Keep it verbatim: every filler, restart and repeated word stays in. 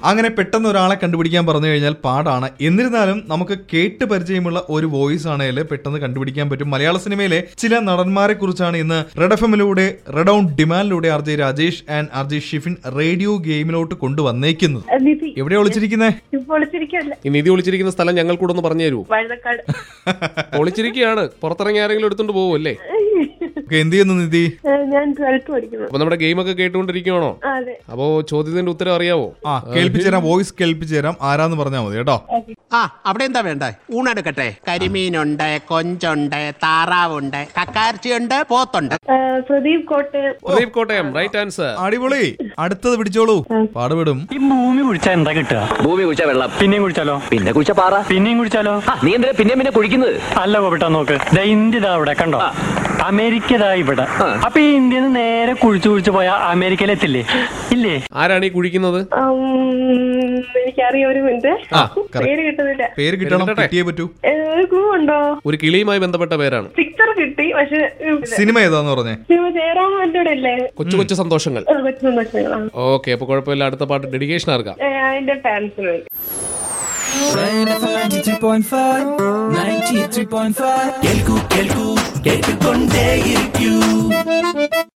അങ്ങനെ പെട്ടെന്ന് ഒരാളെ കണ്ടുപിടിക്കാൻ പറഞ്ഞു കഴിഞ്ഞാൽ പാടാണ്. എന്നിരുന്നാലും നമുക്ക് കേട്ട് പരിചയമുള്ള ഒരു വോയിസ് ആണെങ്കിൽ പെട്ടെന്ന് കണ്ടുപിടിക്കാൻ പറ്റും. മലയാള സിനിമയിലെ ചില നടന്മാരെ കുറിച്ചാണ് ഇന്ന് റെഡ് എഫ് എമ്മിലൂടെ റെഡ് ഓൺ ഡിമാൻഡിലൂടെ R J Rajesh and R J Shifin radio ഗെയിമിലോട്ട് കൊണ്ടുവന്നേക്കുന്നത്. എവിടെ ഒളിച്ചിരിക്കുന്നേ? നിധി ഒളിച്ചിരിക്കുന്ന സ്ഥലം ഞങ്ങൾ കൂടെ ഒന്ന് പറഞ്ഞു തരൂ. ഒളിച്ചിരിക്കുകയാണ്, പുറത്തിറങ്ങി ആരെങ്കിലും എടുത്തോണ്ട് പോവല്ലേ? എന്ത് ചെയ്യുന്നു നിധി? ഞാൻ ട്വൽത്ത് പഠിക്കുന്നു. അപ്പൊ നമ്മുടെ ഗെയിം ഒക്കെ കേട്ടുകൊണ്ടിരിക്കുകയാണോ? അപ്പോ ചോദ്യത്തിന്റെ ഉത്തരം അറിയാവോ? ആ കേൾപ്പിച്ചുതരാം, വോയിസ് കേൾപ്പിച്ചുതരാം. ആരാന്ന് പറഞ്ഞാൽ മതി കേട്ടോ. ആ അവിടെ എന്താ വേണ്ട? ഊണെടുക്കട്ടെ. കരിമീനുണ്ട്, കൊഞ്ചുണ്ട്, താറാവുണ്ട്, കക്കാർച്ചിയുണ്ട്, പോത്തുണ്ട്. പ്രദീപ് കോട്ടയം. Pradeep Kottayam right answer. അടിപൊളി. അടുത്തത് പിടിച്ചോളൂ, പാടുപെടും. ഈ ഭൂമി കുഴിച്ചാ എന്താ കിട്ടുക? ഭൂമി കുഴിച്ചാ വെള്ളം. പിന്നെയും കുഴിച്ചാലോ? പിന്നെ കുഴിച്ച പാറ. പിന്നെയും കുഴിച്ചാലോ? നീ എന്തിനാ പിന്നെ പിന്നെ കുഴിക്കുന്നത്? അല്ല കോപിട്ടാ, നോക്ക്, ഇന്ത്യ ഇതാ ഇവിടെ കണ്ടോ, അമേരിക്ക ഇതാ ഇവിടെ. അപ്പൊ ഈ ഇന്ത്യയിൽ നിന്ന് നേരെ കുഴിച്ചു കുഴിച്ചു പോയാ അമേരിക്കയിൽ എത്തില്ലേ? ഇല്ലേ? ആരാണ് ഈ കുഴിക്കുന്നത്? എനിക്കറിയാം, ഒരു മിനിറ്റ്. പേര് കിട്ടുന്നില്ല. പേര് കിട്ടണം, കിട്ടിയേ പറ്റൂ. ക്ലൂ ഉണ്ടോ? ഒരു കിളിയുമായി ബന്ധപ്പെട്ട പേരാണ്. പിക്ചർ കിട്ടി, പക്ഷെ സിനിമ ഏതാന്ന് പറഞ്ഞേ? ജയറാമന്റെ കൂടെ അല്ലേ? കൊച്ചു കൊച്ചു സന്തോഷങ്ങൾ. കൊച്ചു സന്തോഷങ്ങളാണ്. ഓക്കെ, അപ്പൊ കുഴപ്പമില്ല. അടുത്ത പാട്ട് ഡെഡിക്കേഷൻ ആർക്കാം? അതിന്റെ ഫാൻസിന് വേണ്ടി. ninety-three point five ninety-three point five കേൾക്കൂ കേൾക്കൂ കേട്ടുകൊണ്ടേയിരിക്കൂ.